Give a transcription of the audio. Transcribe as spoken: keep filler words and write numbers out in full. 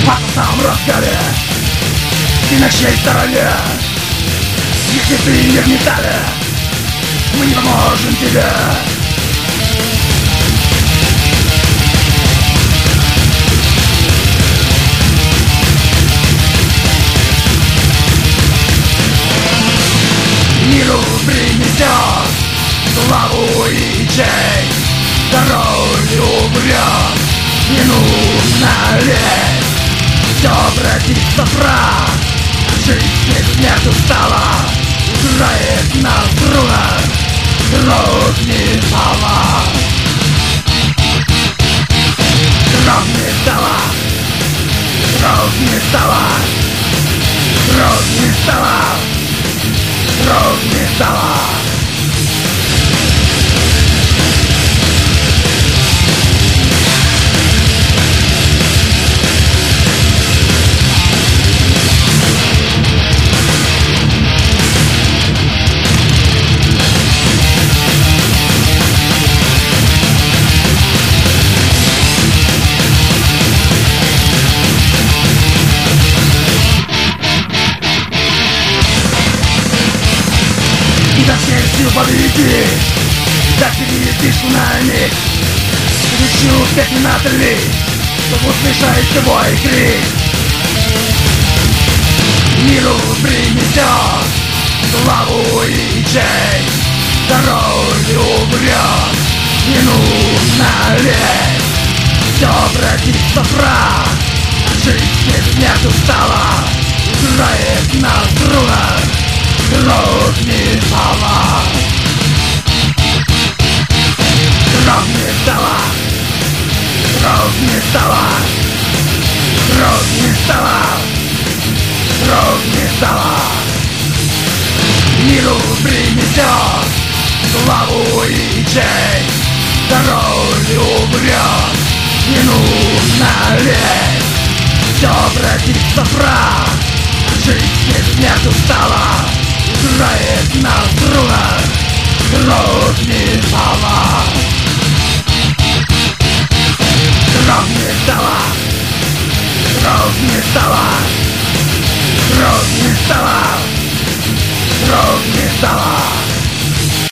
атомном разгаре ты на чьей стороне? Если ты не в металле, мы не поможем тебе. Миру принесет славу и честь, здоровью умрет, не нужно лезть. Все обратится в прах, жизнь без смерти устала, играет на струнах, кровь не стала. Кровь не стала, кровь не стала, кровь не стала, кровь не стала. Изо всех сил победи, да перейди цунами. Кричу детонаторы, чтобы услышать твой крик. Миру принесет славу и честь, здоровью умрет, не нужно лезть. Все обратится в прах, жизнь без смерти устала, играет на струнах, кровь не стала. Кровь не стала, кровь не стала, кровь не стала, кровь не стала. Миру принесет славу и честь, здоровью умрет, не нужно лезть. Все обратится в прах, жизнь без смерти устала, играет на струнах, кровь не стала. Кровь не стала, кровь не стала, кровь не стала, кровь не стала.